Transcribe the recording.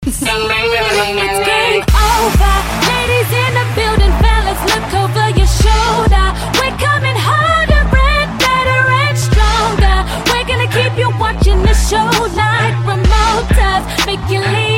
It's game over. Ladies in the building, fellas, look over your shoulder. We're coming harder and better and stronger. We're gonna keep you watching the show like promoters. Make you leave